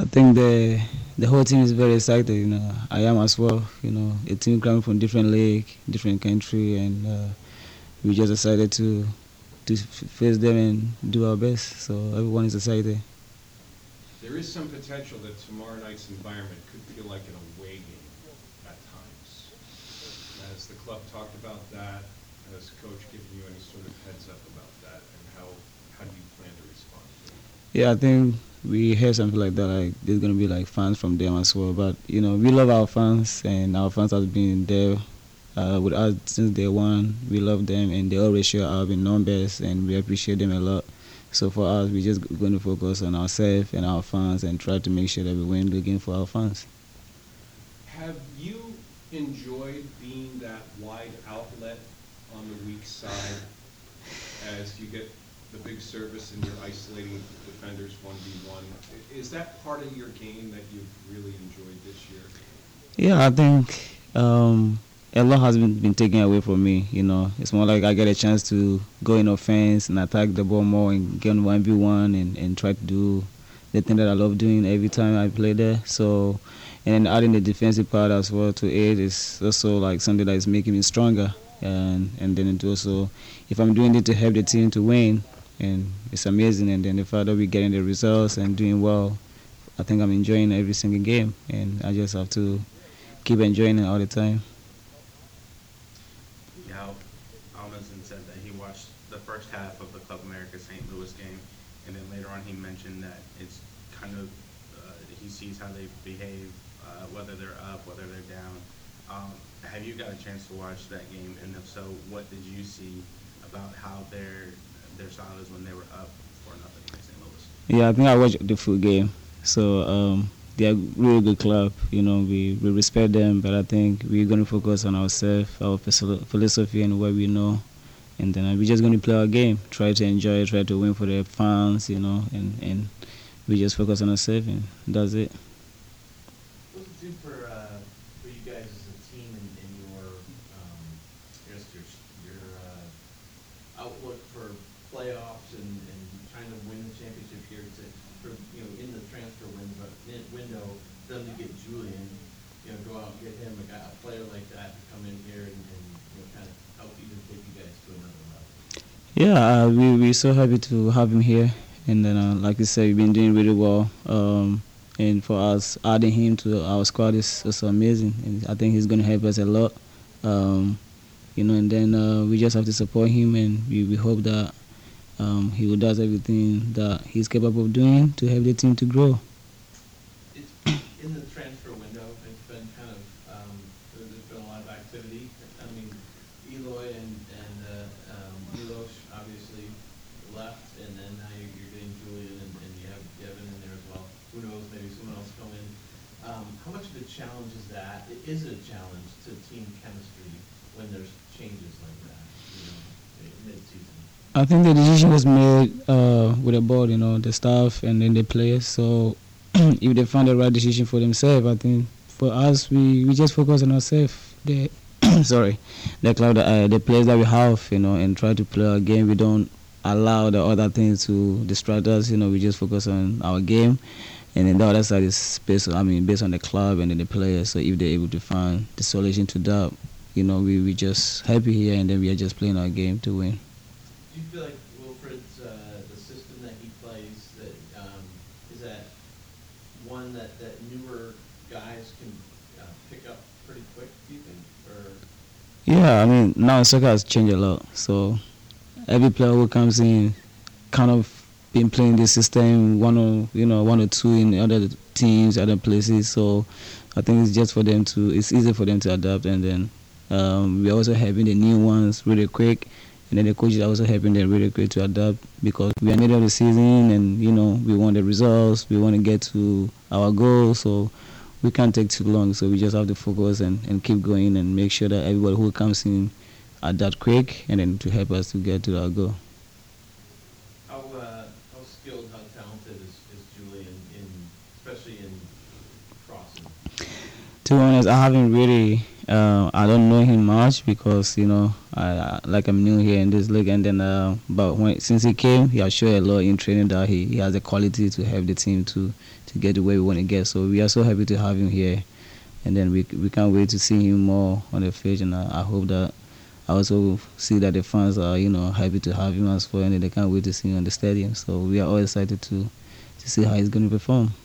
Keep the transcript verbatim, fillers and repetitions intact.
I think the the whole team is very excited. You know, I am as well. You know, a team coming from different league, different country, and uh, we just decided to to face them and do our best. So everyone is excited. There is some potential that tomorrow night's environment could feel like an away game at times. Has the club talked about that? Has Coach given you any sort of heads up about that? And how how do you plan to respond to it? Yeah, I think we heard something like that. Like there's gonna be like fans from them as well. But you know, we love our fans, and our fans have been there uh, with us since day one. We love them, and they always show up in numbers, and we appreciate them a lot. So for us, we're just going to focus on ourselves and our fans, and try to make sure that we win the game for our fans. Have you enjoyed being that wide outlet on the weak side as you get the big service and you're isolating defenders one v one? Is that part of your game that you've really enjoyed this year? Yeah, I think um, a lot has been, been taken away from me. You know, it's more like I get a chance to go in offense and attack the ball more and get on one v one and, and try to do the thing that I love doing every time I play there. So, and then adding the defensive part as well to it is also like something that is making me stronger. And and then it also, if I'm doing it to help the team to win, and it's amazing. And then the fact that we're getting the results and doing well, I think I'm enjoying every single game, and I just have to keep enjoying it all the time. Now, Almazen said that he watched the first half of the Club America Saint Louis game, and then later on he mentioned that it's kind of, uh, he sees how they behave, uh, whether they're up, whether they're down. Um, have you got a chance to watch that game, and if so, what did you see about how their their style is when they were up four nothing against Saint Louis? Yeah, I think I watched the full game. So um, they're a really good club. You know, we, we respect them, but I think we're going to focus on ourselves, our philosophy, and what we know. And then we're just going to play our game, try to enjoy, try to win for the fans, you know, and, and we just focus on ourselves, and that's it. What's it do for uh, for you guys as a team and, and your, um, I guess your your uh, outlook for playoffs and, and trying to win the championship here to, for, you know, in the transfer window, window, for them to get Julian, you know, go out and get him a guy, a player like that to come in here and, and you know, kind of help even take you guys to another level. Yeah, uh, we we're so happy to have him here, and then uh, like you said, we've been doing really well. Um, and for us, adding him to our squad is also amazing, and I think he's going to help us a lot. Um, you know, and then uh, we just have to support him, and we, we hope that um, he will does everything that he's capable of doing to help the team to grow. It's in the transfer window. It's been kind of um, there's been a lot of activity. I mean, Eloy and and uh, um, Milos obviously left, and then now you're, you're getting Julian, and, and you have Devin in there as well. Who knows? Maybe someone else come in. Um, how much of a challenge is that? Is it a challenge to team chemistry when there's changes like that, you know, mid-season? I think the decision was made uh, with the board, you know, the staff and then the players. So if they found the right decision for themselves, I think for us, we, we just focus on ourselves. The sorry, the club, uh, the players that we have, you know, and try to play our game. We don't allow the other things to distract us. You know, we just focus on our game, and then the other side is based on, I mean, based on the club and then the players. So if they're able to find the solution to that, you know, we we just happy here, and then we are just playing our game to win. Do you feel like Wilfred's uh, the system that he plays, that um, is that one that, that newer guys can uh, pick up pretty quick, do you think? Or Yeah, I mean, now soccer has changed a lot. So every player who comes in kind of been playing this system, one or you know one or two in other teams, other places. So I think it's just for them to, it's easy for them to adapt, and then um, we're also having the new ones really quick. And then the coaches are also helping them really quick to adapt, because we are in the middle of the season, and you know we want the results, we want to get to our goals, so we can't take too long. So we just have to focus and, and keep going and make sure that everybody who comes in adapt quick, and then to help us to get to our goal. how uh, how skilled, how talented is, is Julian in, especially in crossing? To be honest, I haven't really, uh, I don't know him much, because you know I, like I'm new here in this league, and then uh, but when since he came, he has shown a lot in training that he, he has the quality to help the team to to get the way we want to get. So we are so happy to have him here, and then we we can't wait to see him more on the field. And I, I hope that I also see that the fans are you know happy to have him as well, and they can't wait to see him on the stadium. So we are all excited to to see how he's going to perform.